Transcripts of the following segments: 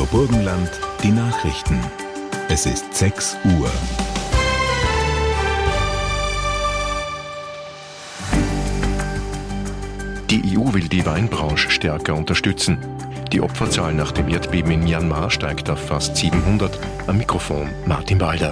Burgenland, die Nachrichten. Es ist 6 Uhr. Die EU will die Weinbranche stärker unterstützen. Die Opferzahl nach dem Erdbeben in Myanmar steigt auf fast 700. Am Mikrofon Martin Walder.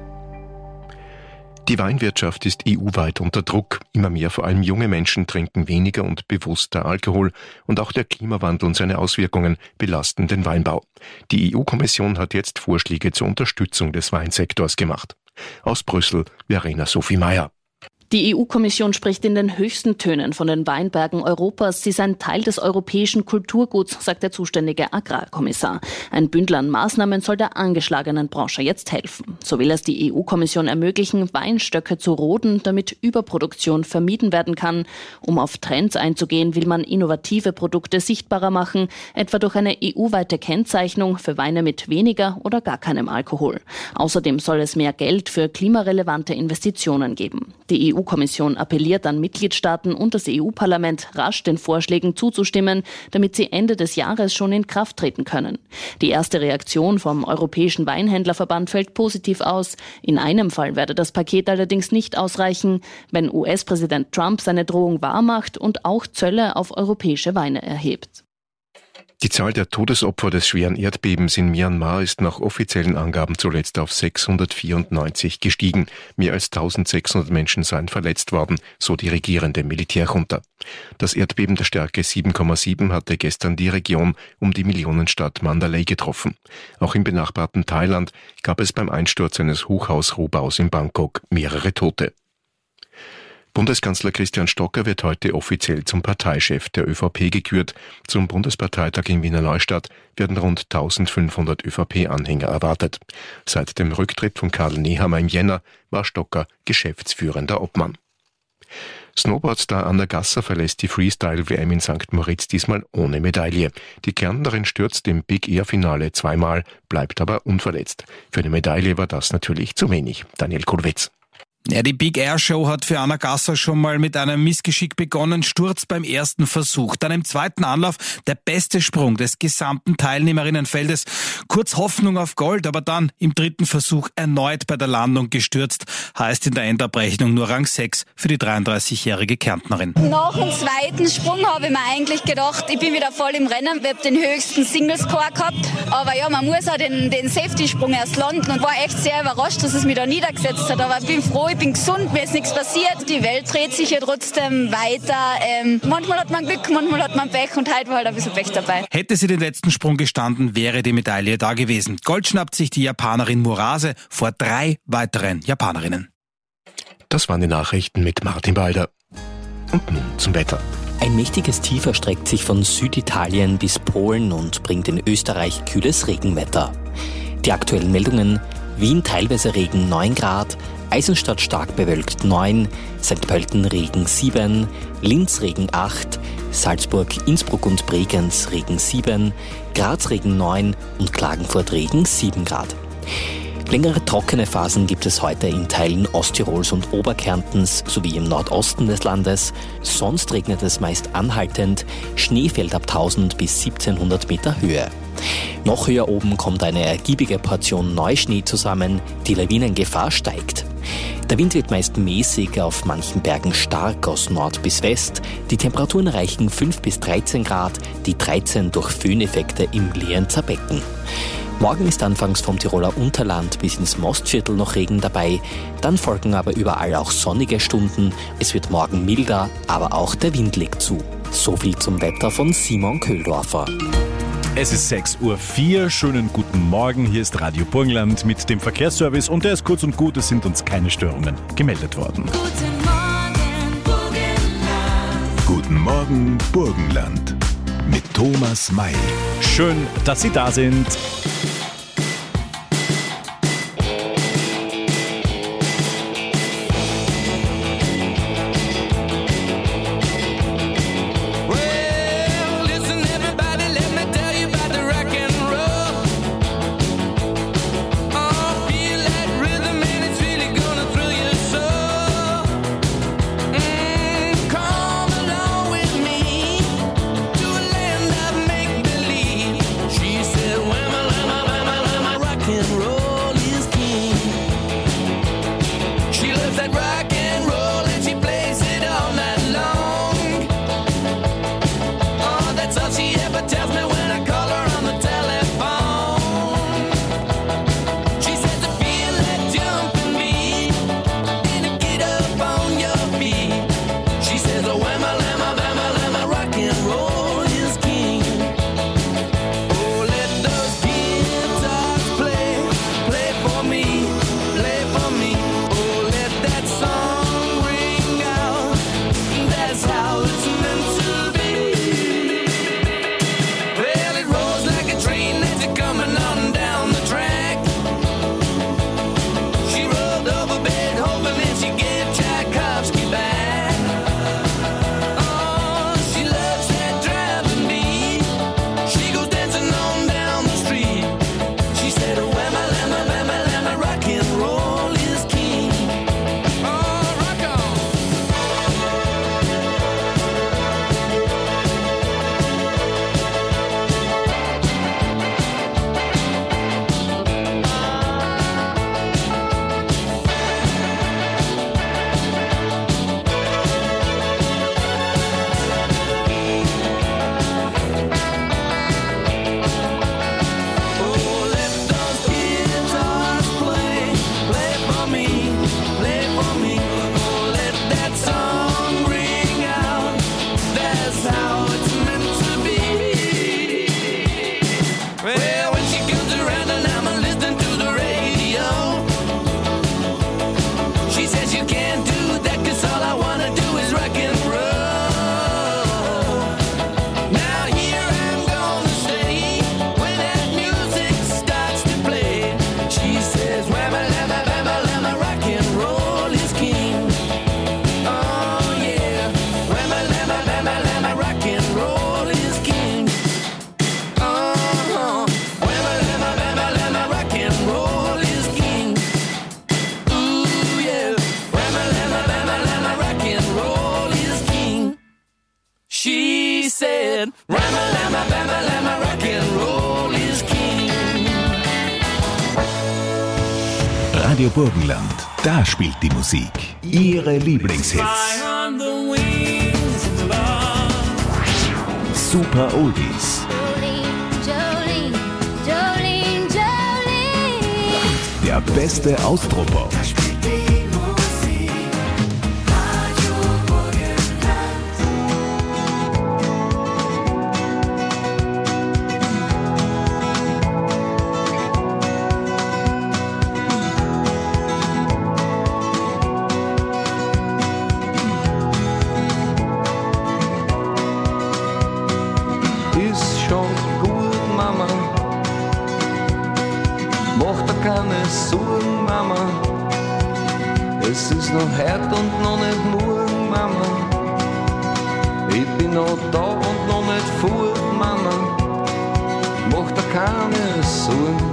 Die Weinwirtschaft ist EU-weit unter Druck. Immer mehr, vor allem junge Menschen, trinken weniger und bewusster Alkohol. Und auch der Klimawandel und seine Auswirkungen belasten den Weinbau. Die EU-Kommission hat jetzt Vorschläge zur Unterstützung des Weinsektors gemacht. Aus Brüssel, Verena Sophie Meyer. Die EU-Kommission spricht in den höchsten Tönen von den Weinbergen Europas. Sie seien Teil des europäischen Kulturguts, sagt der zuständige Agrarkommissar. Ein Bündel an Maßnahmen soll der angeschlagenen Branche jetzt helfen. So will es die EU-Kommission ermöglichen, Weinstöcke zu roden, damit Überproduktion vermieden werden kann. Um auf Trends einzugehen, will man innovative Produkte sichtbarer machen, etwa durch eine EU-weite Kennzeichnung für Weine mit weniger oder gar keinem Alkohol. Außerdem soll es mehr Geld für klimarelevante Investitionen geben. Die EU-Kommission appelliert an Mitgliedstaaten und das EU-Parlament, rasch den Vorschlägen zuzustimmen, damit sie Ende des Jahres schon in Kraft treten können. Die erste Reaktion vom Europäischen Weinhändlerverband fällt positiv aus. In einem Fall werde das Paket allerdings nicht ausreichen, wenn US-Präsident Trump seine Drohung wahrmacht und auch Zölle auf europäische Weine erhebt. Die Zahl der Todesopfer des schweren Erdbebens in Myanmar ist nach offiziellen Angaben zuletzt auf 694 gestiegen. Mehr als 1600 Menschen seien verletzt worden, so die regierende Militärjunta. Das Erdbeben der Stärke 7,7 hatte gestern die Region um die Millionenstadt Mandalay getroffen. Auch im benachbarten Thailand gab es beim Einsturz eines Hochhausrohbaus in Bangkok mehrere Tote. Bundeskanzler Christian Stocker wird heute offiziell zum Parteichef der ÖVP gekürt. Zum Bundesparteitag in Wiener Neustadt werden rund 1500 ÖVP-Anhänger erwartet. Seit dem Rücktritt von Karl Nehammer im Jänner war Stocker geschäftsführender Obmann. Snowboardstar Anna Gasser verlässt die Freestyle-WM in St. Moritz diesmal ohne Medaille. Die Kärntnerin stürzt im Big Air-Finale zweimal, bleibt aber unverletzt. Für eine Medaille war das natürlich zu wenig. Daniel Kulwitz. Ja, die Big Air Show hat für Anna Gasser schon mal mit einem Missgeschick begonnen. Sturz beim ersten Versuch. Dann im zweiten Anlauf der beste Sprung des gesamten Teilnehmerinnenfeldes. Kurz Hoffnung auf Gold, aber dann im dritten Versuch erneut bei der Landung gestürzt. Heißt in der Endabrechnung nur Rang 6 für die 33-jährige Kärntnerin. Nach dem zweiten Sprung habe ich mir eigentlich gedacht, ich bin wieder voll im Rennen. Ich habe den höchsten Single-Score gehabt. Aber ja, man muss auch den Safety-Sprung erst landen und war echt sehr überrascht, dass es mich da niedergesetzt hat. Aber ich bin froh, ich bin gesund, mir ist nichts passiert. Die Welt dreht sich ja trotzdem weiter. Manchmal hat man Glück, manchmal hat man Pech und heute war halt ein bisschen Pech dabei. Hätte sie den letzten Sprung gestanden, wäre die Medaille da gewesen. Gold schnappt sich die Japanerin Murase vor 3 weiteren Japanerinnen. Das waren die Nachrichten mit Martin Walder. Und nun zum Wetter. Ein mächtiges Tief erstreckt sich von Süditalien bis Polen und bringt in Österreich kühles Regenwetter. Die aktuellen Meldungen: Wien teilweise Regen 9 Grad, Eisenstadt stark bewölkt 9, St. Pölten Regen 7, Linz Regen 8, Salzburg, Innsbruck und Bregenz Regen 7, Graz Regen 9 und Klagenfurt Regen 7 Grad. Längere trockene Phasen gibt es heute in Teilen Osttirols und Oberkärntens sowie im Nordosten des Landes. Sonst regnet es meist anhaltend, Schnee fällt ab 1000 bis 1700 Meter Höhe. Noch höher oben kommt eine ergiebige Portion Neuschnee zusammen, die Lawinengefahr steigt. Der Wind wird meist mäßig, auf manchen Bergen stark aus Nord bis West. Die Temperaturen erreichen 5 bis 13 Grad, die 13 durch Föhneffekte im Lienzer Becken. Morgen ist anfangs vom Tiroler Unterland bis ins Mostviertel noch Regen dabei, dann folgen aber überall auch sonnige Stunden. Es wird morgen milder, aber auch der Wind legt zu. So viel zum Wetter von Simon Köhldorfer. Es ist 6:04 Uhr, schönen guten Morgen, hier ist Radio Burgenland mit dem Verkehrsservice und der ist kurz und gut, es sind uns keine Störungen gemeldet worden. Guten Morgen, Burgenland. Guten Morgen, Burgenland. Mit Thomas May. Schön, dass Sie da sind. She said, women Radio Burgenland. Da spielt die Musik. Ihre Lieblingshits. Super Oldies. Der beste Austropop. Es ist noch heute und noch nicht morgen, Mama. Ich bin noch da und noch nicht fort, Mama. Mach dir keine Sorgen.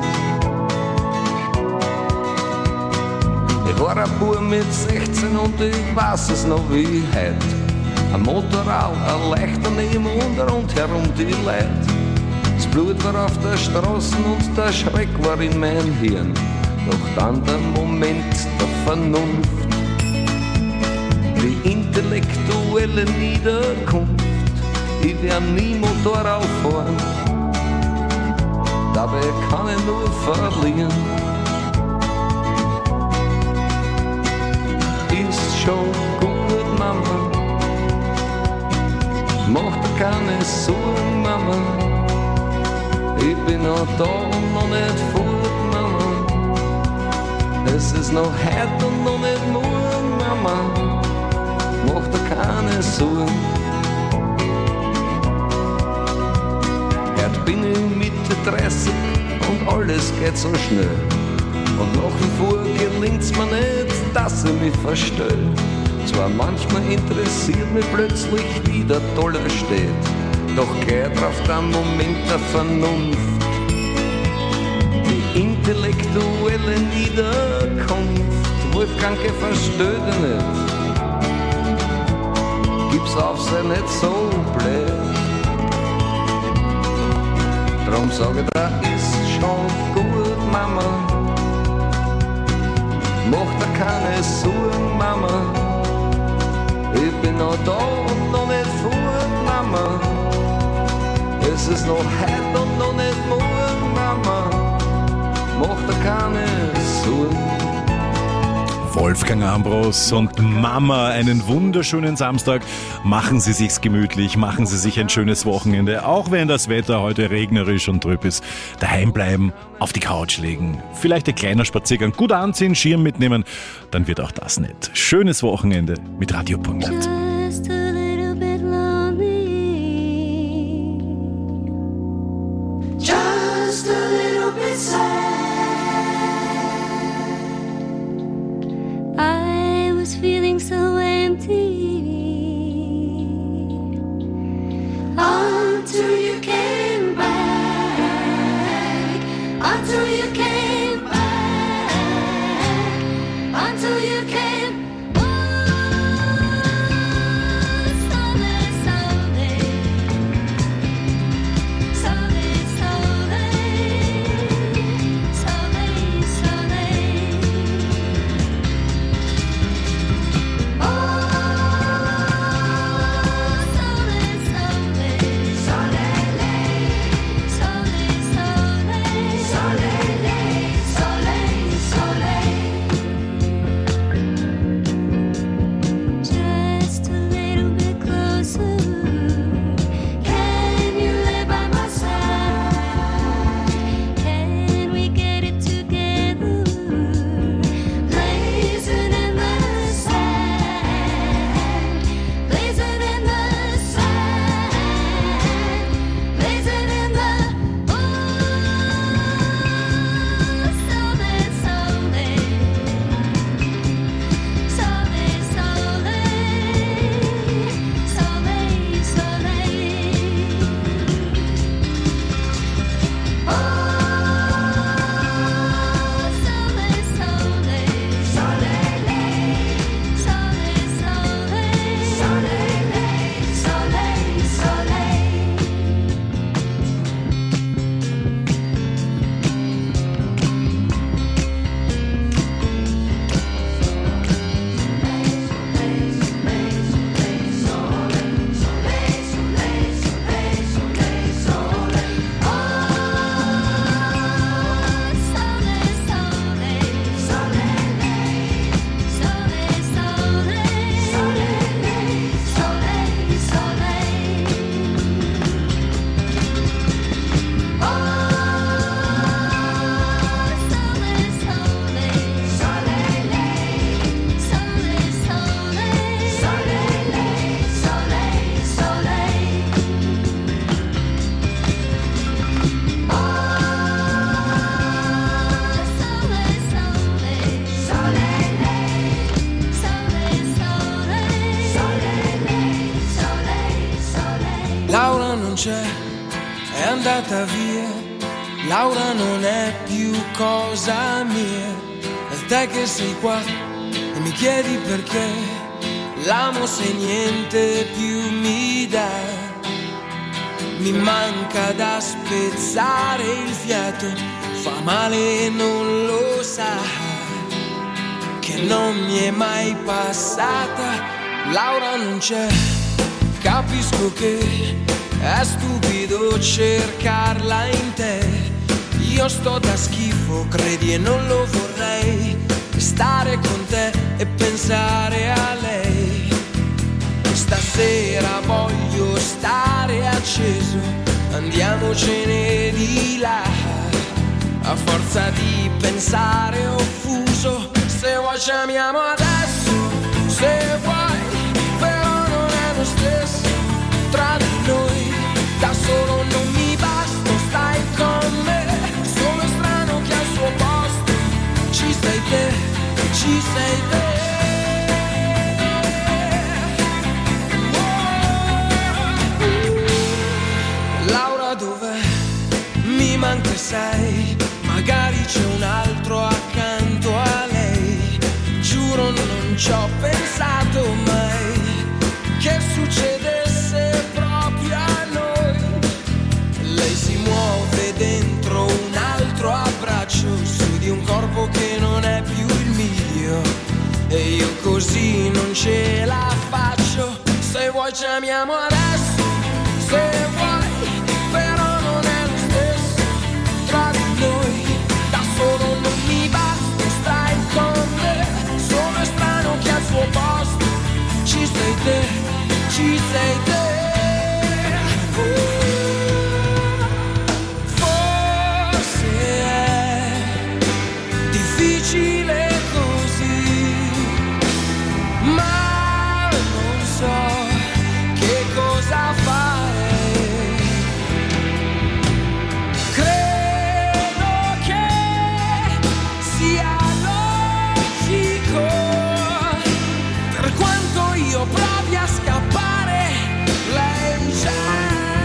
Ich war ein Bub mit 16 und ich weiß es noch wie heute. Ein Motorrad, ein leichter neben und rundherum die Leute. Das Blut war auf der Straße und der Schreck war in mein Hirn. Doch dann der Moment der Vernunft, die intellektuelle Niederkunft. Ich werde nie Motorrad fahren, dabei kann ich nur verlieren. Ist schon gut, Mama, mach dir keine Sorgen, Mama. Ich bin noch da und noch nicht fort, Mama. Es ist noch heute und noch nicht morgen, Mama. Mach dir keine Sorgen. Heute bin ich Mitte 30 und alles geht so schnell. Und nach wie vor gelingt's mir nicht, dass ich mich verstell. Zwar manchmal interessiert mich plötzlich, wie der Dollar steht. Doch gleich drauf der Moment der Vernunft. Die intellektuelle Niederkunft. Wolfgang, versteht dich nicht. Gib's auf, sei nicht so blöd. Drum sag ich dir, ist schon gut, Mama. Mach dir keine Sorgen, Mama. Ich bin noch da und noch nicht fort, Mama. Es ist noch heute und noch nicht morgen, Mama. Mach dir keine Sorgen. Wolfgang Ambros und Mama, einen wunderschönen Samstag. Machen Sie sich's gemütlich, machen Sie sich ein schönes Wochenende, auch wenn das Wetter heute regnerisch und trüb ist. Daheim bleiben, auf die Couch legen, vielleicht ein kleiner Spaziergang, gut anziehen, Schirm mitnehmen, dann wird auch das nett. Schönes Wochenende mit Radio Burgenland. Just a little bit lonely. Just a little bit sad. I was feeling so empty until you came back, until you came back, until you came. Solele, c'è, è andata via. Laura non è più cosa mia. E te che sei qua e mi chiedi perché, l'amo se niente più mi dà. Mi manca da spezzare il fiato, fa male e non lo sa, che non mi è mai passata. Laura non c'è, capisco che è stupido cercarla in te. Io sto da schifo, credi, e non lo vorrei, stare con te e pensare a lei. Stasera voglio stare acceso, andiamocene di là. A forza di pensare offuso, se vuoi ci amiamo adesso, se vuoi, però non è lo stesso tra di noi. Da solo non mi basta, stai con me, sono strano che al suo posto ci sei te, ci sei te. Dov'è? Mi manca, sai, magari c'è un altro accanto a lei. Giuro non ci ho pensato mai che succedesse proprio a noi. Lei si muove dentro un altro abbraccio, su di un corpo che non è più il mio, e io così non ce la faccio. Se vuoi ci amiamo adesso, se vuoi, però non è lo stesso tra di noi. Da solo non mi basta, stai con me, sono strano che al suo posto ci sei te, ci sei te. Forse è difficile così, ma non so che cosa fare. Provi a scappare, lei c'è.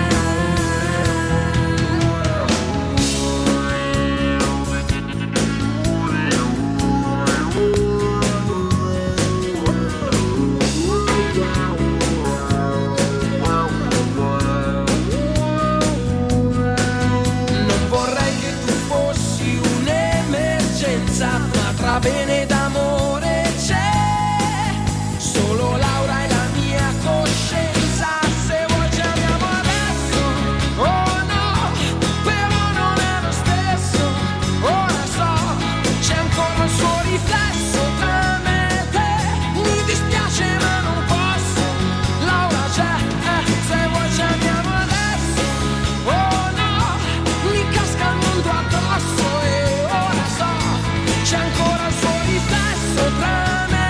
Non vorrei che tu fossi un'emergenza, ma tra bene ed amore c'è solo Laura e la mia coscienza. Se vuoi ci amiamo adesso, oh no, però non è lo stesso. Ora so, c'è ancora il suo riflesso tra me e te. Mi dispiace ma non posso, Laura c'è, se vuoi ci amiamo adesso. Oh no, mi casca il mondo addosso, e ora so, c'è ancora il suo riflesso tra me.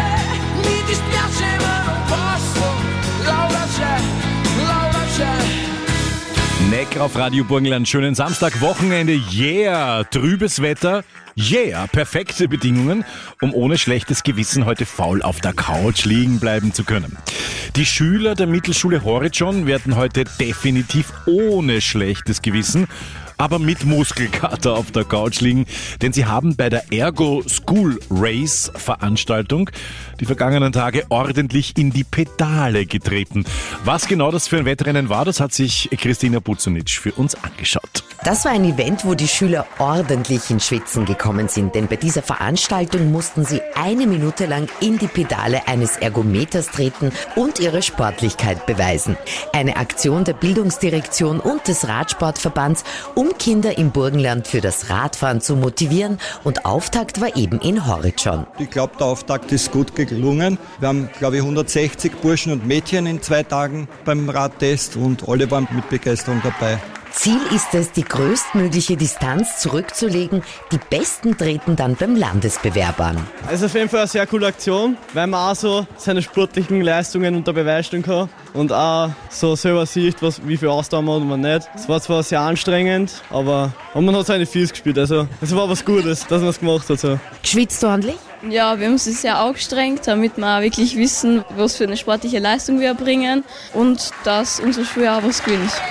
Neck auf Radio Burgenland, schönen Samstag, Wochenende, yeah, trübes Wetter, yeah, perfekte Bedingungen, um ohne schlechtes Gewissen heute faul auf der Couch liegen bleiben zu können. Die Schüler der Mittelschule Horizon werden heute definitiv ohne schlechtes Gewissen, aber mit Muskelkater auf der Couch liegen, denn sie haben bei der Ergo School Race Veranstaltung die vergangenen Tage ordentlich in die Pedale getreten. Was genau das für ein Wettrennen war, das hat sich Christina Buzunic für uns angeschaut. Das war ein Event, wo die Schüler ordentlich ins Schwitzen gekommen sind, denn bei dieser Veranstaltung mussten sie 1 Minute lang in die Pedale eines Ergometers treten und ihre Sportlichkeit beweisen. Eine Aktion der Bildungsdirektion und des Radsportverbands, um Kinder im Burgenland für das Radfahren zu motivieren, und Auftakt war eben in Horizon. Ich glaube, der Auftakt ist gut gelungen. Wir haben, glaube ich, 160 Burschen und Mädchen in 2 Tagen beim Radtest und alle waren mit Begeisterung dabei. Ziel ist es, die größtmögliche Distanz zurückzulegen. Die Besten treten dann beim Landesbewerb an. Es ist auf jeden Fall eine sehr coole Aktion, weil man auch so seine sportlichen Leistungen unter Beweis stellen kann und auch so selber sieht, wie viel Ausdauer man hat und man nicht. Es war zwar sehr anstrengend, aber man hat seine Fies gespielt. Also es war was Gutes, dass man es gemacht hat. So. Geschwitzt du ordentlich? Ja, wir haben uns sehr angestrengt, damit wir auch wirklich wissen, was für eine sportliche Leistung wir erbringen und dass unsere Schule auch was gewinnt.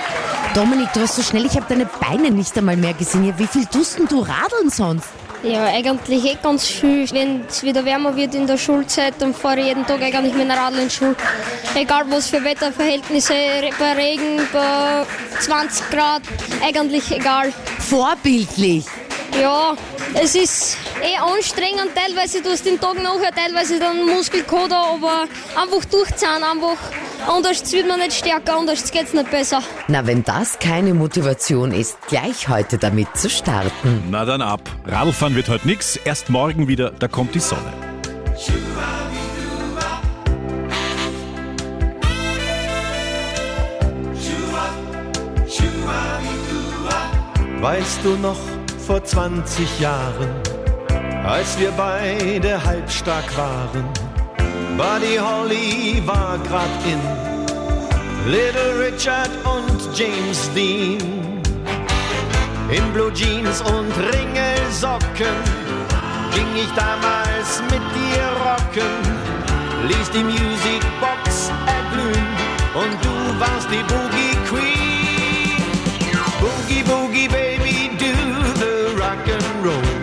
Dominik, du warst so schnell, ich habe deine Beine nicht einmal mehr gesehen. Ja, wie viel tust denn du radeln sonst? Ja, eigentlich ganz viel. Wenn es wieder wärmer wird in der Schulzeit, dann fahre ich jeden Tag eigentlich mit dem Radl in die Schule. Egal was für Wetterverhältnisse, bei Regen, bei 20 Grad, eigentlich egal. Vorbildlich. Ja, es ist anstrengend, teilweise du hast den Tag nachher, teilweise dann Muskelkater, aber einfach durchziehen, anders wird man nicht stärker, anders geht's nicht besser. Na, wenn das keine Motivation ist, gleich heute damit zu starten. Na dann ab. Radlfahren wird heute nix, erst morgen wieder, da kommt die Sonne. Weißt du noch, vor 20 Jahren, als wir beide halbstark waren, Buddy Holly war grad in, Little Richard und James Dean. In Blue Jeans und Ringelsocken ging ich damals mit dir rocken, ließ die Musicbox erglühen und du warst die Boogie Queen. Boogie, Boogie, Baby, do the rock and roll.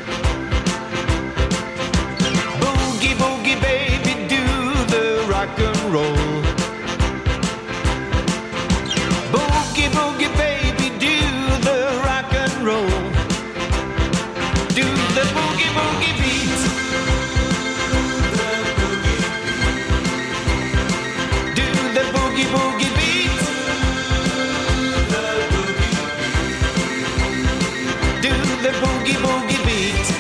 Boogie, Boogie, Baby, do the rock and roll. Boogie, Boogie, Baby, do the rock and roll. Do the Boogie, Boogie beat. Do the Boogie, Boogie beat. Do the Boogie, Boogie beat.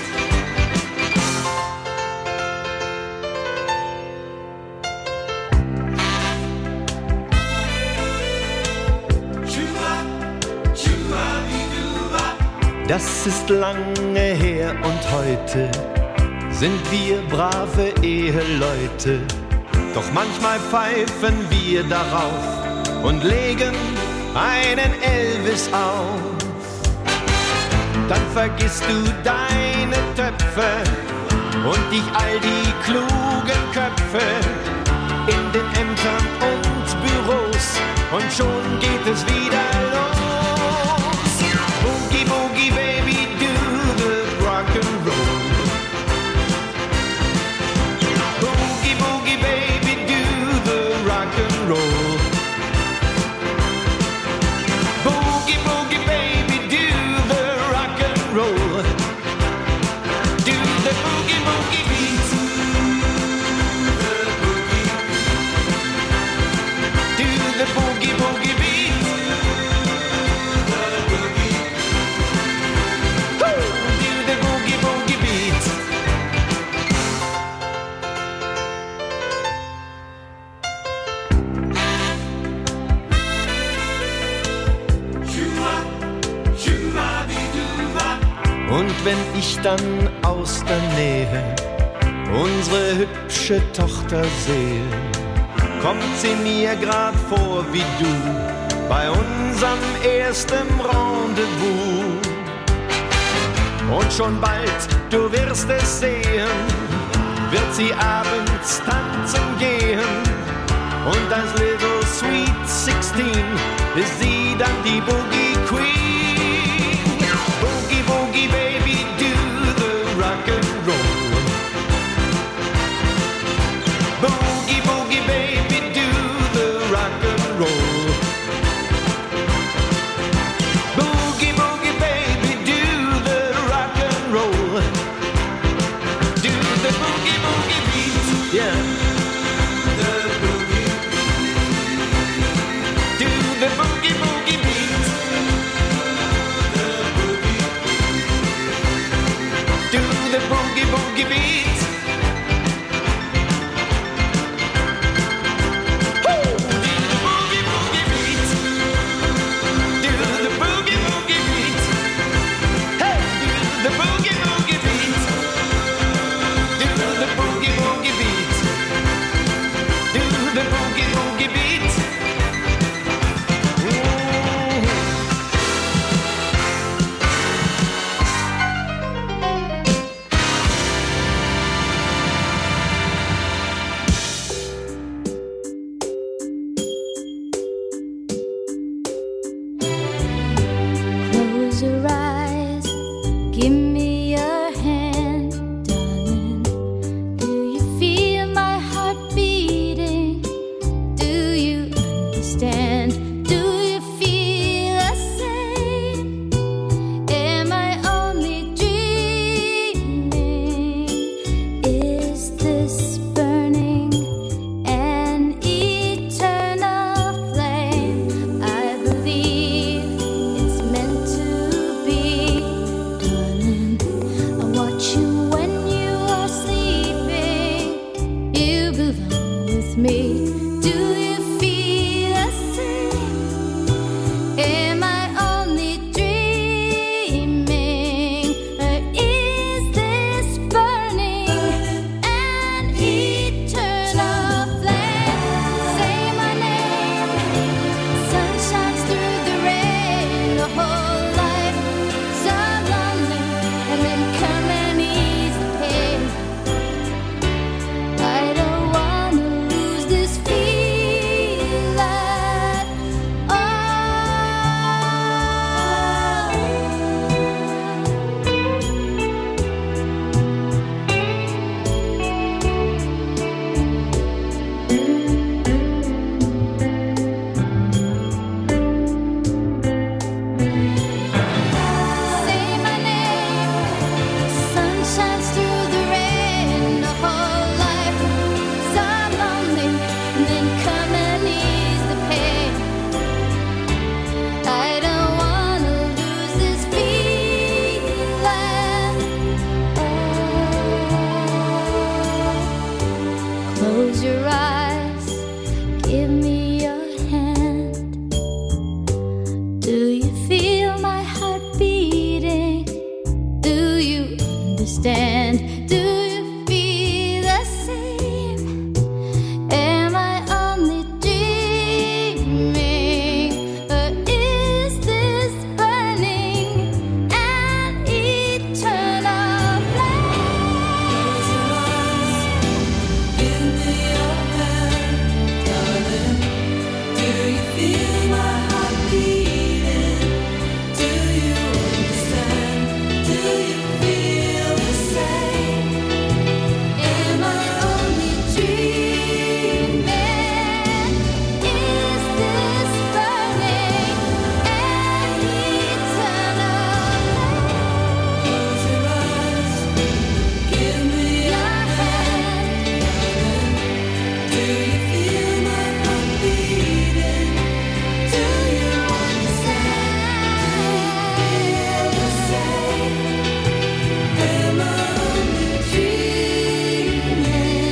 Das ist lange her und heute sind wir brave Eheleute. Doch manchmal pfeifen wir darauf und legen einen Elvis auf. Dann vergisst du deine Töpfe und dich all die klugen Köpfe in den Ämtern und Büros und schon geht es wieder los. Boogie, Boogie, Baby, do the rock and roll. Boogie, Boogie, Baby, do the rock and roll. Boogie, Boogie, Baby, do the rock and roll. Do the Boogie, Boogie beat. Do the Boogie, Boogie beat. Und wenn ich dann aus der Nähe unsere hübsche Tochter sehe, kommt sie mir grad vor wie du bei unserem ersten Rendezvous. Und schon bald, du wirst es sehen, wird sie abends tanzen gehen. Und als Little Sweet 16 ist sie dann die Boogie Queen. Boogie, Boogie, Baby, do the rock and roll. Boogie, Boogie, Baby, do the rock and roll. Boogie, Boogie, Baby, do the rock and roll. Do the Boogie, Boogie beat, yeah. The boogie. Do the Boogie, Boogie beat. Do the Boogie, Boogie beat. Woo! Do the Boogie, Boogie beat. Do the Boogie, Boogie beat. Hey, do the Boogie, Boogie beat. Do the Boogie, Boogie beat. Do the Boogie, Boogie beat. Give me your hand, darling. Do you feel my heart beating? Do you understand? Do you feel the same? Am I only dreaming? Is this burning an eternal flame? I believe it's meant to be. Darling, I watch you when you are sleeping. You belong with me. Do you feel the same? Am I only dreaming? Or is this burning an eternal flame? Say my name. Sun shines through the rain. The whole life so lonely, and then come and ease the pain. I don't wanna lose this feeling. Oh. Say my name. Sun shines through the rain. The whole life so lonely, and then come and ease the pain. I don't wanna lose this feeling. Oh. Close your eyes. Give me your hand. Do you feel my heart beating? Do you understand? Do you feel the same? Am I only dreaming? Or is this burning an eternal flame? Give me your hand, darling. Do you feel my heart beating? Do you understand? Do you feel the same? Am I only dreaming? Is this burning an eternal flame? Close your eyes. Give me your hand. Do you feel my heart beating? Do you understand? Feel the same? Am I only dreaming?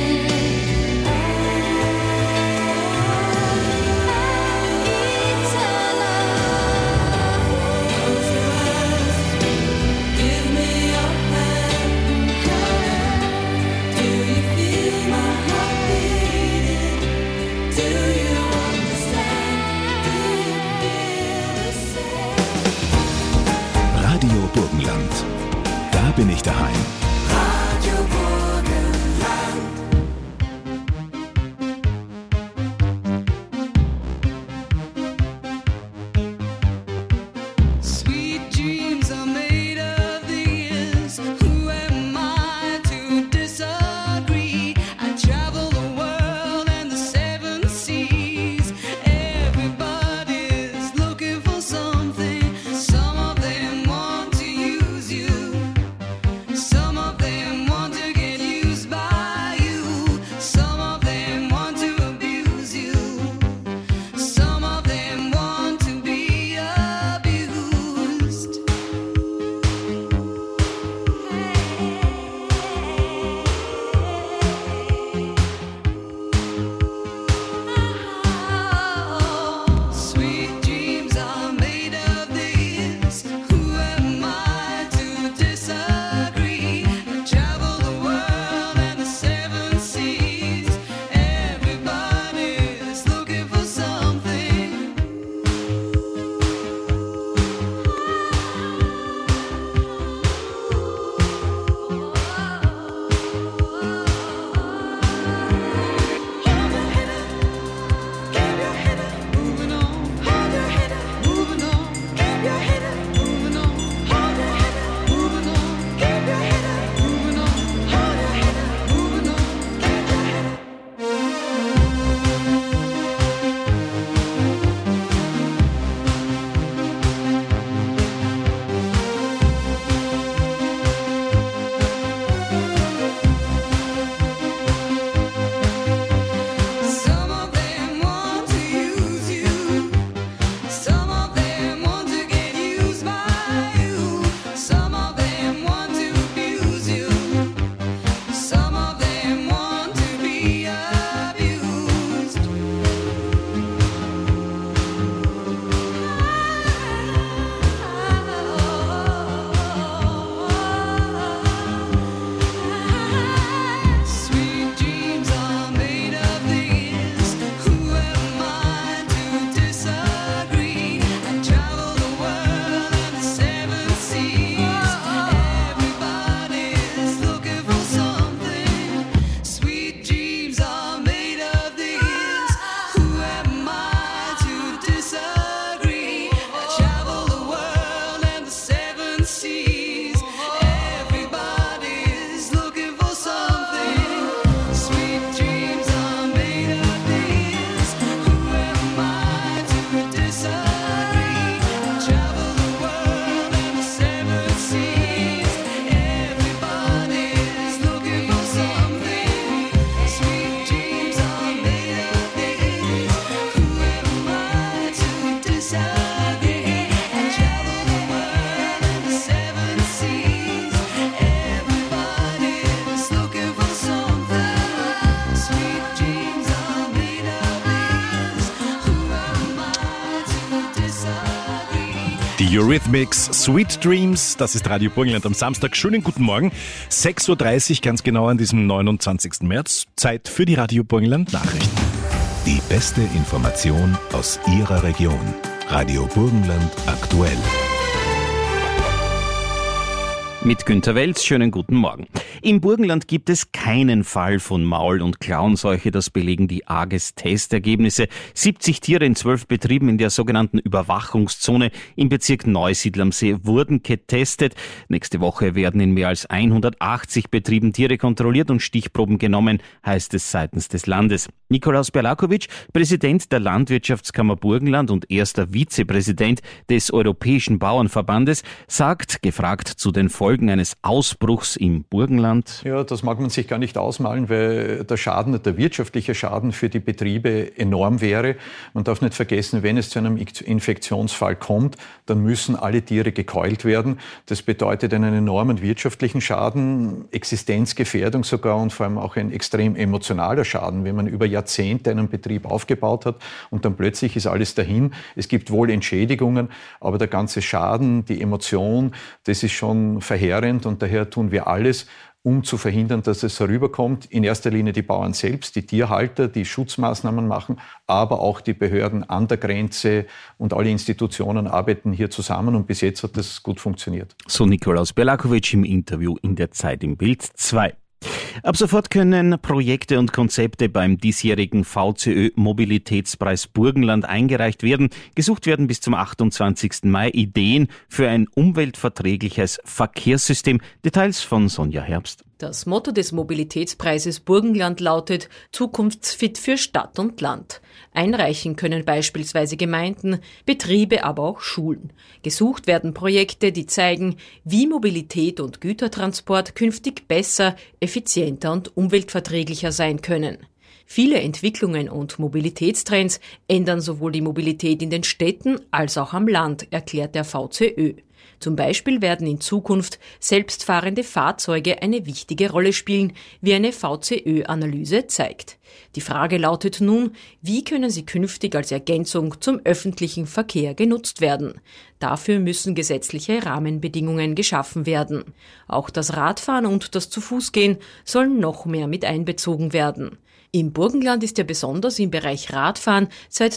Close your eyes. Give me your hand. Do you feel my heart beating? Do you understand? Do you feel the same? Radio Burgenland. Da bin ich daheim. Radio Burgenland. Sweet dreams are made of these. Who am I to disagree? I travel the world and the seven seas. Everybody's looking for something. Some of them want to use you. Some Eurythmics, Sweet Dreams, das ist Radio Burgenland am Samstag. Schönen guten Morgen, 6.30 Uhr ganz genau an diesem 29. März. Zeit für die Radio Burgenland Nachrichten. Die beste Information aus Ihrer Region. Radio Burgenland aktuell. Mit Günter Welz, schönen guten Morgen. Im Burgenland gibt es keinen Fall von Maul- und Klauenseuche, das belegen die AGES-Testergebnisse. 70 Tiere in 12 Betrieben in der sogenannten Überwachungszone im Bezirk Neusiedl am See wurden getestet. Nächste Woche werden in mehr als 180 Betrieben Tiere kontrolliert und Stichproben genommen, heißt es seitens des Landes. Nikolaus Berlakovic, Präsident der Landwirtschaftskammer Burgenland und erster Vizepräsident des Europäischen Bauernverbandes, sagt, gefragt zu den Folgen eines Ausbruchs im Burgenland. Ja, das mag man sich gar nicht ausmalen, weil der Schaden, der wirtschaftliche Schaden für die Betriebe enorm wäre. Man darf nicht vergessen, wenn es zu einem Infektionsfall kommt, dann müssen alle Tiere gekeult werden. Das bedeutet einen enormen wirtschaftlichen Schaden, Existenzgefährdung sogar und vor allem auch ein extrem emotionaler Schaden, wenn man über Jahrzehnte einen Betrieb aufgebaut hat und dann plötzlich ist alles dahin. Es gibt wohl Entschädigungen, aber der ganze Schaden, die Emotion, das ist schon verheerend und daher tun wir alles, um zu verhindern, dass es herüberkommt. In erster Linie die Bauern selbst, die Tierhalter, die Schutzmaßnahmen machen, aber auch die Behörden an der Grenze und alle Institutionen arbeiten hier zusammen und bis jetzt hat das gut funktioniert. So Nikolaus Berlakovic im Interview in der Zeit im Bild 2. Ab sofort können Projekte und Konzepte beim diesjährigen VCÖ Mobilitätspreis Burgenland eingereicht werden. Gesucht werden bis zum 28. Mai Ideen für ein umweltverträgliches Verkehrssystem. Details von Sonja Herbst. Das Motto des Mobilitätspreises Burgenland lautet Zukunftsfit für Stadt und Land. Einreichen können beispielsweise Gemeinden, Betriebe, aber auch Schulen. Gesucht werden Projekte, die zeigen, wie Mobilität und Gütertransport künftig besser, effizienter und umweltverträglicher sein können. Viele Entwicklungen und Mobilitätstrends ändern sowohl die Mobilität in den Städten als auch am Land, erklärt der VCÖ. Zum Beispiel werden in Zukunft selbstfahrende Fahrzeuge eine wichtige Rolle spielen, wie eine VCÖ-Analyse zeigt. Die Frage lautet nun, wie können sie künftig als Ergänzung zum öffentlichen Verkehr genutzt werden? Dafür müssen gesetzliche Rahmenbedingungen geschaffen werden. Auch das Radfahren und das Zu-Fuß-Gehen sollen noch mehr mit einbezogen werden. Im Burgenland ist ja besonders im Bereich Radfahren seit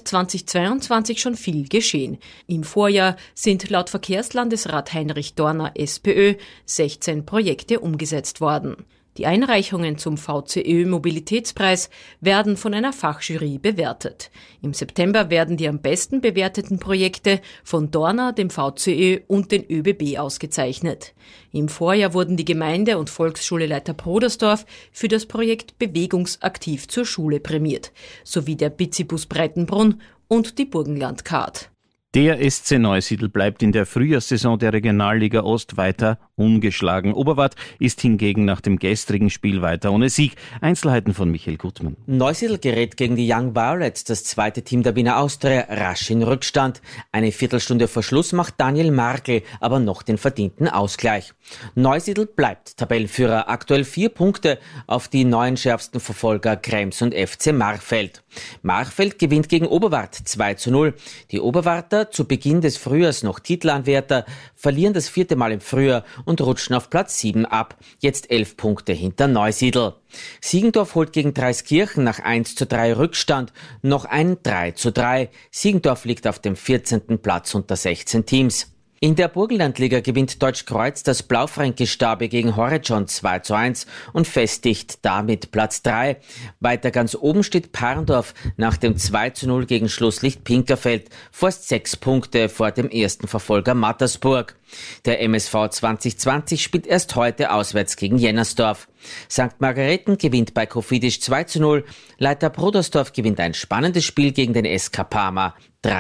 2022 schon viel geschehen. Im Vorjahr sind laut Verkehrslandesrat Heinrich Dorner SPÖ 16 Projekte umgesetzt worden. Die Einreichungen zum VCÖ-Mobilitätspreis werden von einer Fachjury bewertet. Im September werden die am besten bewerteten Projekte von Dorner, dem VCÖ und den ÖBB ausgezeichnet. Im Vorjahr wurden die Gemeinde und Volksschule Leiter-Prodersdorf für das Projekt Bewegungsaktiv zur Schule prämiert, sowie der Bizibus Breitenbrunn und die Burgenland-Card. Der SC Neusiedl bleibt in der Frühjahrssaison der Regionalliga Ost weiter ungeschlagen. Oberwart ist hingegen nach dem gestrigen Spiel weiter ohne Sieg. Einzelheiten von Michael Gutmann. Neusiedl gerät gegen die Young Violets, das zweite Team der Wiener Austria, rasch in Rückstand. Eine Viertelstunde vor Schluss macht Daniel Markl aber noch den verdienten Ausgleich. Neusiedl bleibt Tabellenführer, aktuell 4 Punkte auf die neuen schärfsten Verfolger Krems und FC Marchfeld. Marchfeld gewinnt gegen Oberwart 2:0. Die Oberwarter, zu Beginn des Frühjahrs noch Titelanwärter, verlieren das 4. Mal im Frühjahr und rutschen auf Platz 7 ab, jetzt 11 Punkte hinter Neusiedl. Siegendorf holt gegen Dreiskirchen nach 1:3 Rückstand noch ein 3:3. Siegendorf liegt auf dem 14. Platz unter 16 Teams. In der Burgenlandliga gewinnt Deutschkreuz das Blaufränkisch Derby gegen Horizont 2:1 und festigt damit Platz 3. Weiter ganz oben steht Parndorf nach dem 2:0 gegen Schlusslicht Pinkerfeld, vorerst 6 Punkte vor dem ersten Verfolger Mattersburg. Der MSV 2020 spielt erst heute auswärts gegen Jennersdorf. St. Margareten gewinnt bei Kofidis 2:0. Leiter Prodersdorf gewinnt ein spannendes Spiel gegen den SK Parma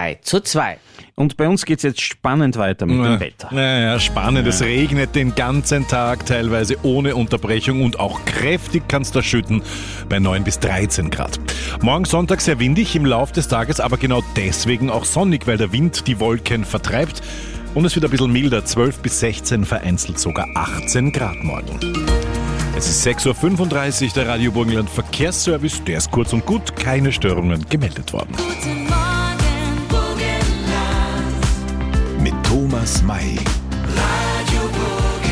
3:2. Und bei uns geht's jetzt spannend weiter mit dem Wetter. Ja, spannend. Es regnet den ganzen Tag, teilweise ohne Unterbrechung und auch kräftig kann es da schütten bei 9 bis 13 Grad. Morgen Sonntag sehr windig, im Lauf des Tages aber genau deswegen auch sonnig, weil der Wind die Wolken vertreibt. Und es wird ein bisschen milder, 12 bis 16, vereinzelt sogar 18 Grad morgen. Es ist 6:35 Uhr, der Radio Burgenland Verkehrsservice. Der ist kurz und gut, keine Störungen gemeldet worden. Mit Thomas Thomas May. Radio Burgenland.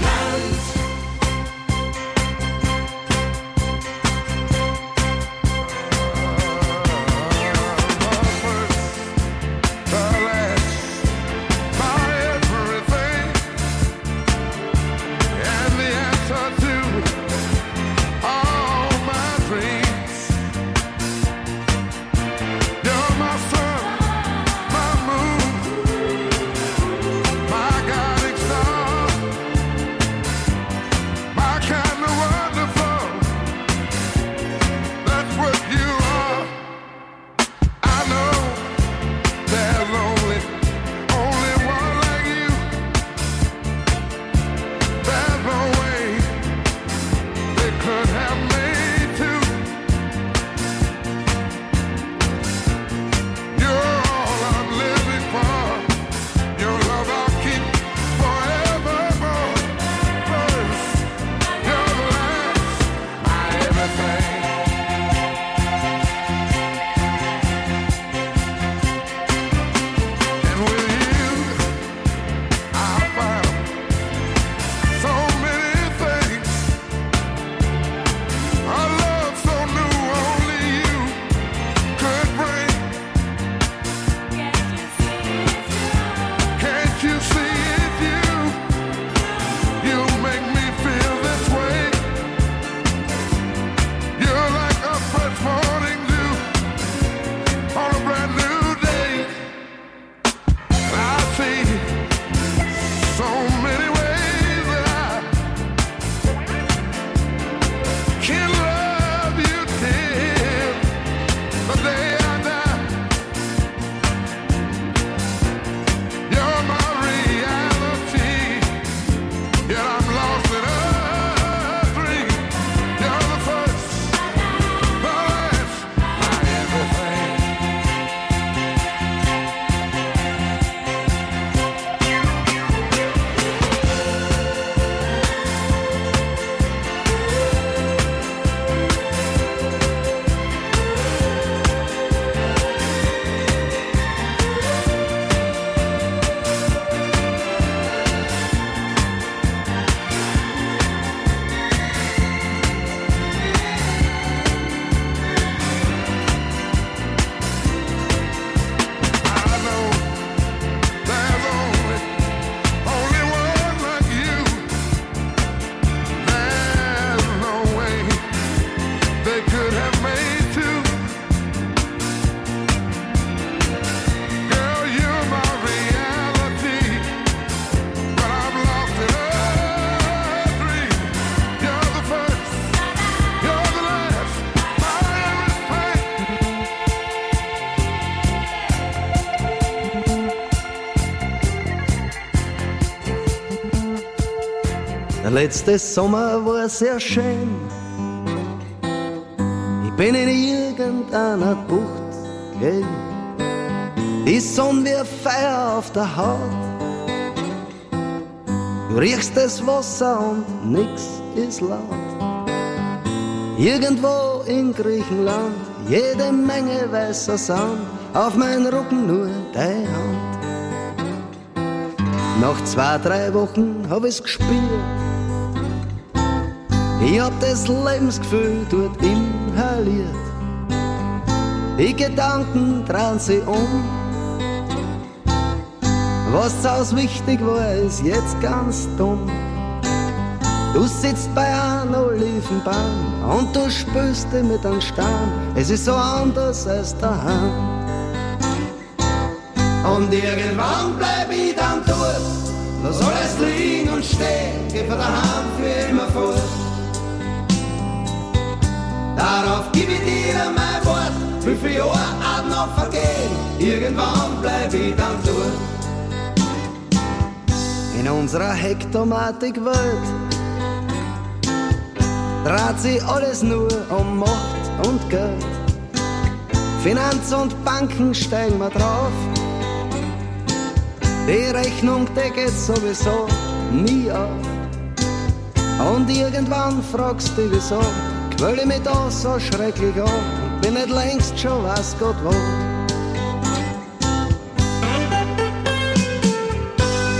Der letzte Sommer war sehr schön. Ich bin in irgendeiner Bucht gewesen. Die Sonne wie Feuer auf der Haut. Du riechst das Wasser und nix ist laut. Irgendwo in Griechenland jede Menge weißer Sand, auf meinen Rücken nur deine Hand. Nach 2-3 Wochen hab ich's gespürt. Ich hab das Lebensgefühl dort inhaliert. Die Gedanken drehen sich um. Was aus wichtig war, ist jetzt ganz dumm. Du sitzt bei einem Olivenbaum und du spürst dich mit einem Stein. Es ist so anders als daheim. Und irgendwann bleib ich dann dort. Lass alles liegen und stehen, geh von daheim für immer fort. Darauf gib ich dir mein Wort, wie viele Jahre auch noch vergehen. Irgendwann bleib ich dann dort. In unserer Hektomatik-Welt dreht sich alles nur um Macht und Geld. Finanz und Banken steigen wir drauf. Die Rechnung, die geht sowieso nie auf. Und irgendwann fragst du wieso, quäl ich mich da so schrecklich an und bin nicht längst schon weiß Gott wo.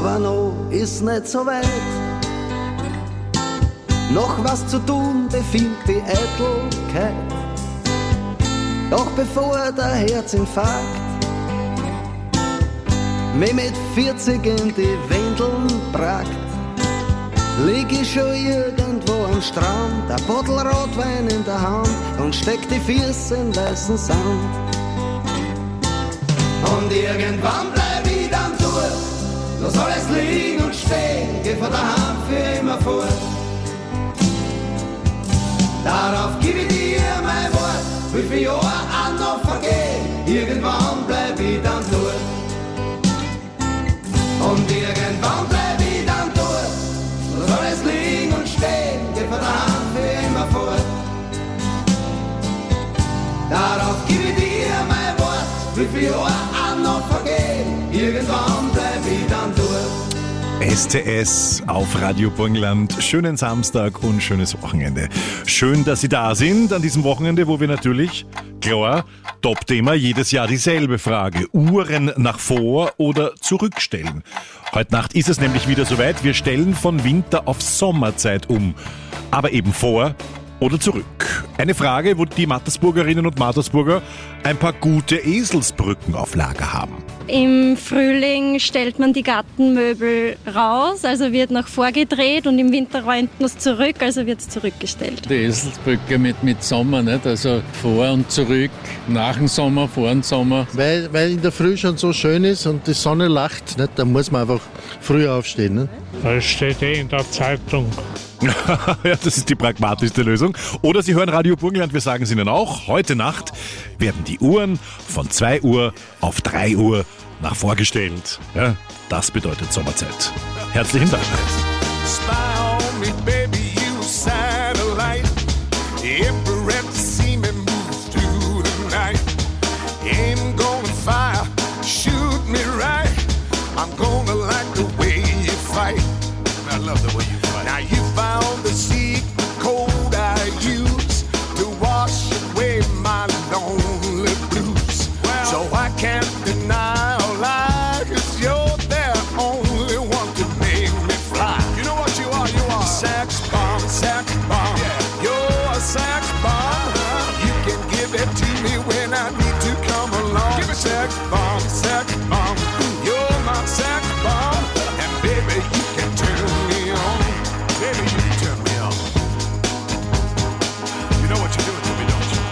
aber noch ist nicht so weit. Noch was zu tun befiehlt die Eitelkeit. Doch bevor der Herzinfarkt mich mit 40 in die Windeln bragt, lieg ich schon irgendwo am Strand, ein Bottle Rotwein in der Hand und steck die Füße in weißen Sand. Und irgendwann bleib ich dann dort, lass alles liegen und stehen, geh von daheim für immer fort. Darauf gib ich dir mein Wort, wie viele Jahre auch noch vergehen, irgendwann bleib ich dann dort. Und irgendwann bleib ich dann dort, lass alles liegen und stehen, geh von daheim für immer fort. Darauf gib ich dir mein Wort, wie viele Jahre auch noch vergehen, irgendwann bleib ich dann dort. STS auf Radio Burgenland. Schönen Samstag und schönes Wochenende. Schön, dass Sie da sind an diesem Wochenende, wo wir natürlich, klar, Top-Thema, jedes Jahr dieselbe Frage. Uhren nach vor oder zurückstellen. Heute Nacht ist es nämlich wieder soweit. Wir stellen von Winter auf Sommerzeit um. Aber eben vor oder zurück. Eine Frage, wo die Mattersburgerinnen und Mattersburger ein paar gute Eselsbrücken auf Lager haben. Im Frühling stellt man die Gartenmöbel raus, also wird nach vorgedreht, und im Winter räumt man es zurück, also wird es zurückgestellt. Die Eselsbrücke mit Sommer, nicht? Also vor und zurück, nach dem Sommer, vor dem Sommer. Weil in der Früh schon so schön ist und die Sonne lacht, nicht? Da muss man einfach früher aufstehen. Nicht? Das steht in der Zeitung. Ja, das ist die pragmatischste Lösung. Oder Sie hören Radio Burgenland, wir sagen es Ihnen auch. Heute Nacht werden die Uhren von 2 Uhr auf 3 Uhr nach vorgestellt. Ja, das bedeutet Sommerzeit. Herzlichen Dank. I love the way you fight. Now you found the secret code I use to wash away my lonely blues. Well, so I can't deny or lie, 'cause you're the only one to make me fly. You know what you are? You are sex bomb, yeah. You're a sex bomb. You can give it to me when I need to come along. Give me sex bomb, you're my sex bomb. And baby, you can turn me on. Baby, you can turn me on. You know what you're doing to me, don't you?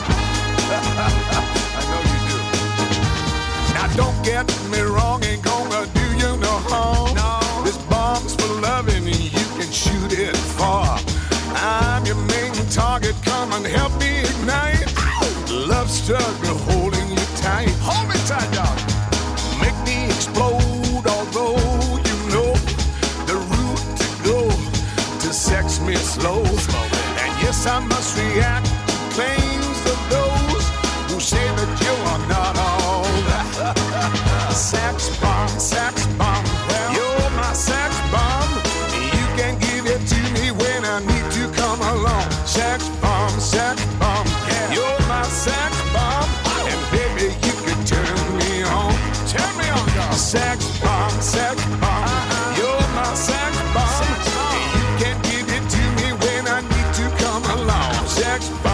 I know you do. Now don't get me wrong, ain't gonna do you no harm. No. This bomb's for loving and you can shoot it far. I'm your main target, come and help me ignite. Love struggle holding you tight. Hold me tight, dog. Make me explode, although you know the route to go to sex me slow. And yes, I must react to claims of those who say that you are not all. Sex bomb, well, you're my sex bomb. You can give it to me when I need to come along. Sex bomb, yeah. You're my sex bomb. And baby, you can turn me on. Turn me on, dog. Sex bomb, you're my sex bomb. You can give it to me when I need to come along. Sex bomb.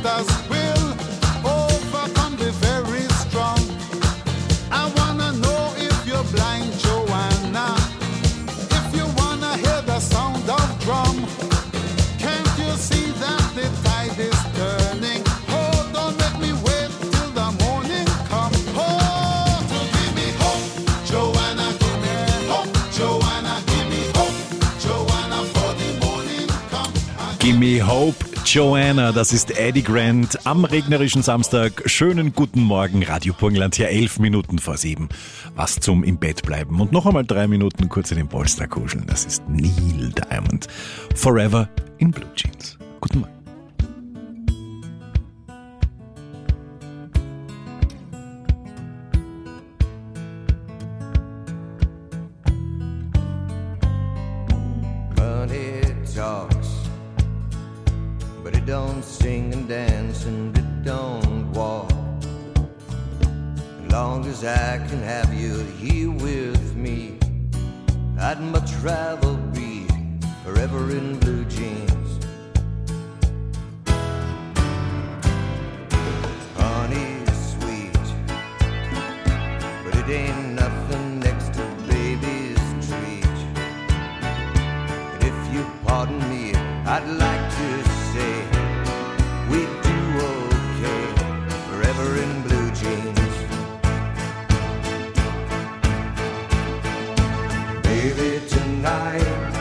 sisters will overcome the very strong. I wanna know if you're blind, Joanna. If you wanna hear the sound of drum, can't you see that the tide is turning? Oh, don't make me wait till the morning come. Oh, to give me hope, Joanna, give me hope, Joanna, give me hope, Joanna, for the morning come. Gimme Hope, Joanna, das ist Eddie Grant am regnerischen Samstag. Schönen guten Morgen, Radio Burgenland, hier 11 Minuten vor 7. Was zum im Bett bleiben. Und noch einmal 3 Minuten kurz in den Polster kuscheln. Das ist Neil Diamond. Forever in Blue Jeans. Guten Morgen. Money talks, but it don't sing and dance and it don't walk. As long as I can have you here with me, I'd much rather be forever in blue jeans. Honey's sweet, but it ain't nothing next to baby's treat. And if you pardon me, I'd like to say we do okay forever in blue jeans. Baby, tonight,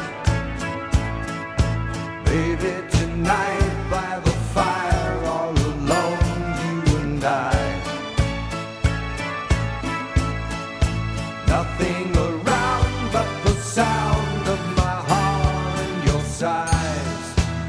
baby, tonight, by the fire, all alone, you and I. Nothing around but the sound of my heart and your sighs.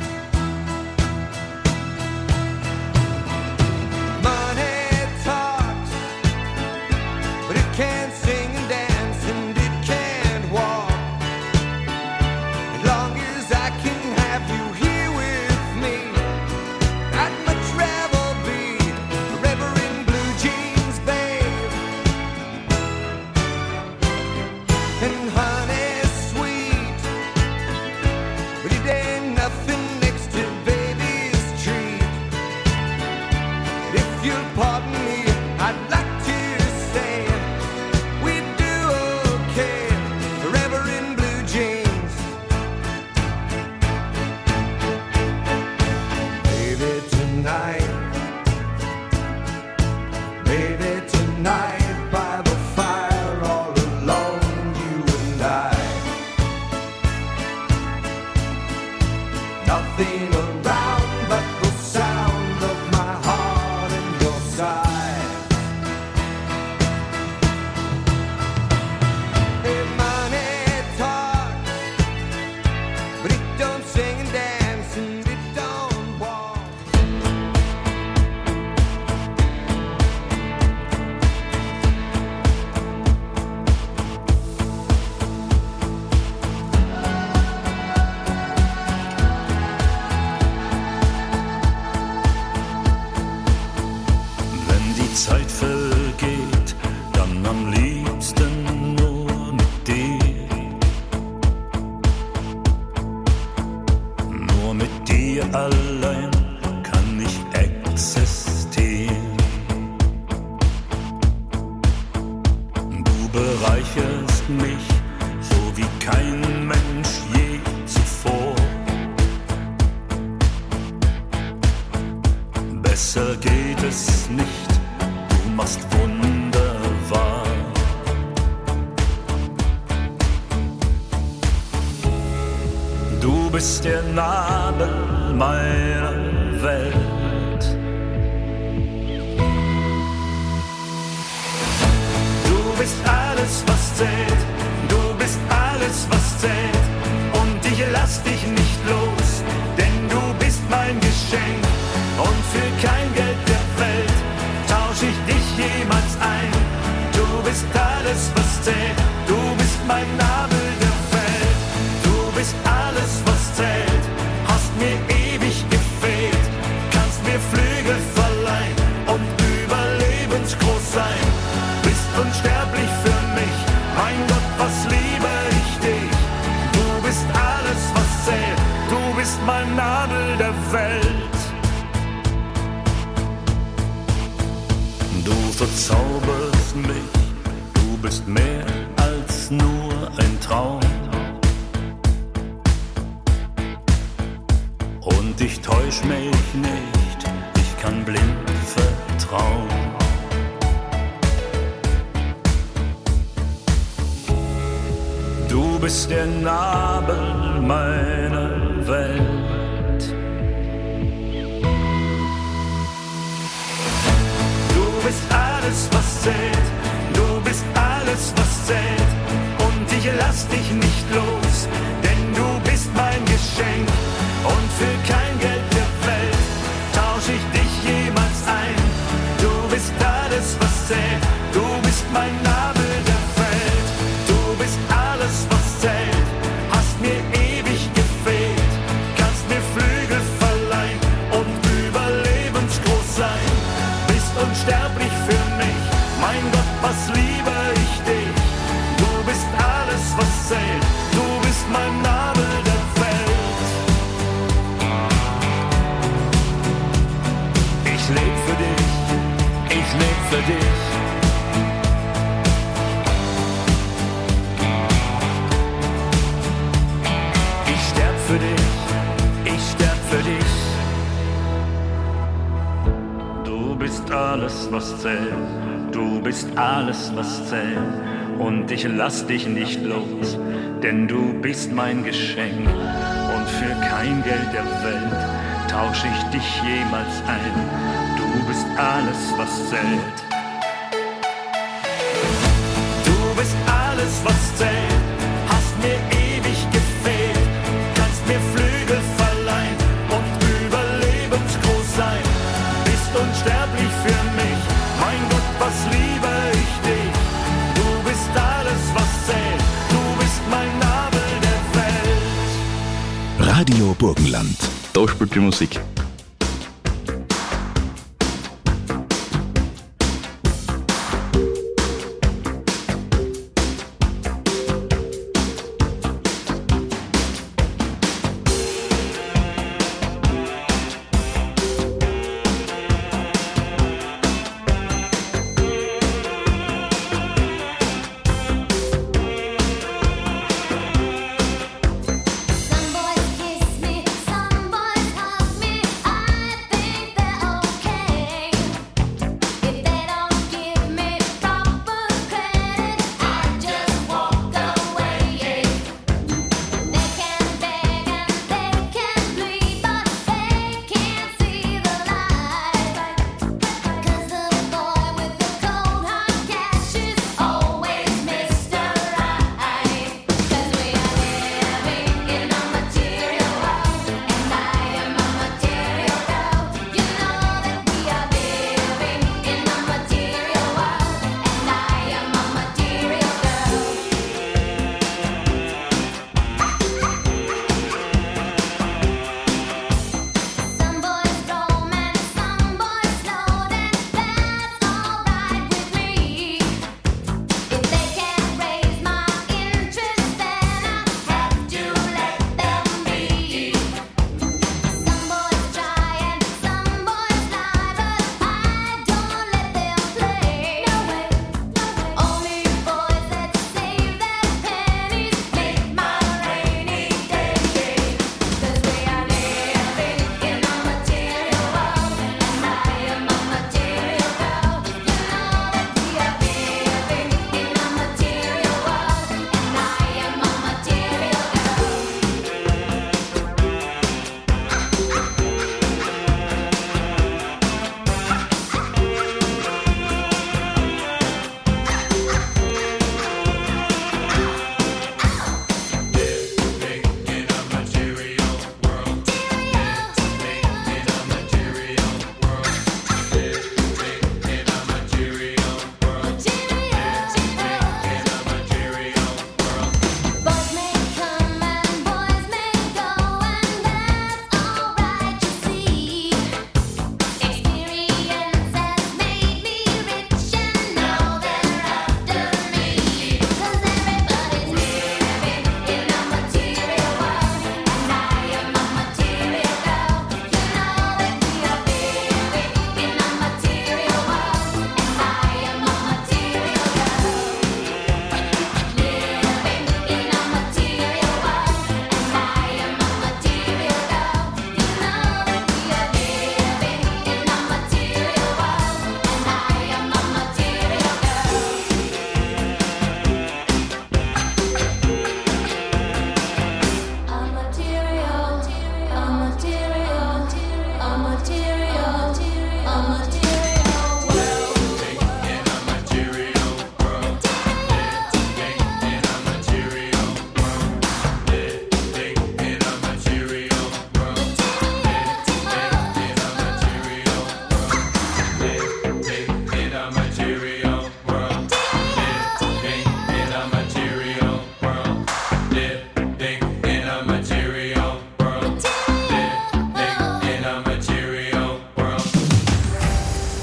Money talks, but it can't sing and dance and it can't walk. As long as I can have you here with me, I'd much rather be forever in blue jeans, babe. And honey's sweet, but it ain't nothing next to baby's treat. And if you'll pardon me, I'd like to say we do okay forever in blue jeans. Baby, tonight, baby, tonight, by the fire, all alone, you and I. Nothing around but the sound of my heart and your sighs. Hey, money talks, but it don't sing and dance and it don't walk. Wenn die Zeit vergeht, dann am liebsten nur mit dir. Nur mit dir allein kann ich existieren. Du bereicherst mich so wie kein Mensch je zuvor. Besser geht es nicht, du machst wunderbar. Du bist der Nabel meiner Welt. Du bist alles, was zählt. Du bist alles, was zählt. Und ich lass dich nicht los, denn du bist mein Geschenk. Und für kein Geld der Welt tausch ich dich jemals ein. Du bist alles, was zählt. Du bist mein Nabel der Welt. Du bist alles, was zählt. Hast mir ewig gefehlt. Kannst verzauberst mich, du bist mehr als nur ein Traum. Und ich täusch mich nicht, ich kann blind vertrauen. Du bist der Nabel meiner Welt. Du bist alles, was zählt. Du bist alles, was zählt. Und ich lass dich nicht los, denn du bist mein Geschenk. Und für kein Geld der Welt tausch ich dich jemals ein. Du bist alles, was zählt. Du bist mein Nabel der Welt. Du bist alles, was zählt. Hast mir ewig gefehlt. Kannst mir Flügel verleihen und überlebensgroß sein. Bist unsterblich für mich. Mein Gott, was liebe ich dich. Du bist alles, was zählt. Du bist mein Nabel der Welt. Ich leb für dich. Ich leb für dich. Ich sterb für dich. Ich sterb für dich. Du bist alles, was zählt. Du bist alles, was zählt. Und ich lass dich nicht los, denn du bist mein Geschenk. Und für kein Geld der Welt tausch ich dich jemals ein. Du bist alles, was zählt. Du bist alles, was zählt. Hast mir ewig gefehlt. Kannst mir Flügel verleihen und überlebensgroß sein. Bist unsterblich für mich. Mein Gott, was liebe ich dich. Du bist alles, was zählt. Du bist mein Nabel der Welt. Radio Burgenland. Da spielt die Musik. Some boys kiss me, some boys hug me.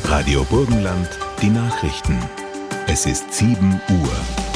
Radio Burgenland, die Nachrichten. Es ist 7 Uhr.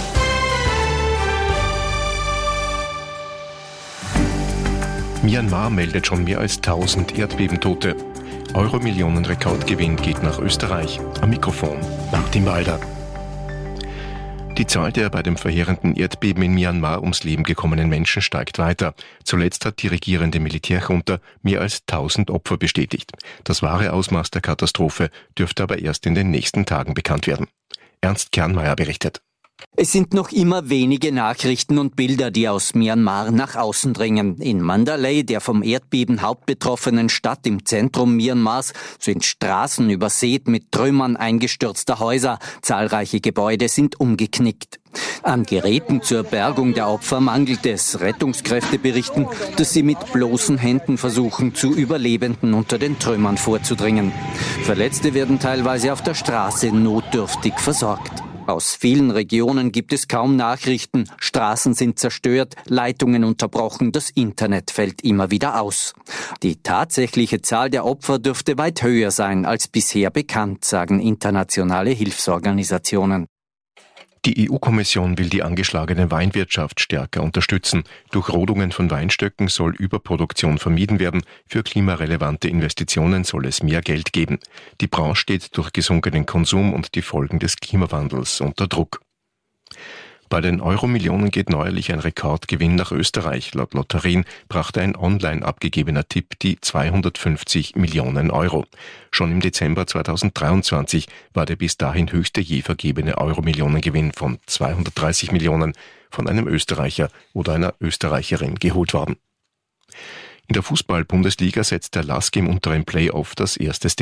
Myanmar meldet schon mehr als 1000 Erdbebentote. Euro-Millionen-Rekordgewinn geht nach Österreich. Am Mikrofon Martin Walder. Die Zahl der bei dem verheerenden Erdbeben in Myanmar ums Leben gekommenen Menschen steigt weiter. Zuletzt hat die regierende Militärjunta mehr als 1000 Opfer bestätigt. Das wahre Ausmaß der Katastrophe dürfte aber erst in den nächsten Tagen bekannt werden. Ernst Kernmeier berichtet. Es sind noch immer wenige Nachrichten und Bilder, die aus Myanmar nach außen dringen. In Mandalay, der vom Erdbeben hauptbetroffenen Stadt im Zentrum Myanmars, sind Straßen übersät mit Trümmern eingestürzter Häuser. Zahlreiche Gebäude sind umgeknickt. An Geräten zur Bergung der Opfer mangelt es. Rettungskräfte berichten, dass sie mit bloßen Händen versuchen, zu Überlebenden unter den Trümmern vorzudringen. Verletzte werden teilweise auf der Straße notdürftig versorgt. Aus vielen Regionen gibt es kaum Nachrichten, Straßen sind zerstört, Leitungen unterbrochen, das Internet fällt immer wieder aus. Die tatsächliche Zahl der Opfer dürfte weit höher sein als bisher bekannt, sagen internationale Hilfsorganisationen. Die EU-Kommission will die angeschlagene Weinwirtschaft stärker unterstützen. Durch Rodungen von Weinstöcken soll Überproduktion vermieden werden. Für klimarelevante Investitionen soll es mehr Geld geben. Die Branche steht durch gesunkenen Konsum und die Folgen des Klimawandels unter Druck. Bei den Euro-Millionen geht neuerlich ein Rekordgewinn nach Österreich. Laut Lotterien brachte ein online abgegebener Tipp die 250 Millionen Euro. Schon im Dezember 2023 war der bis dahin höchste je vergebene Euro-Millionengewinn von 230 Millionen von einem Österreicher oder einer Österreicherin geholt worden. In der Fußball-Bundesliga setzt der LASK im unteren Playoff das erste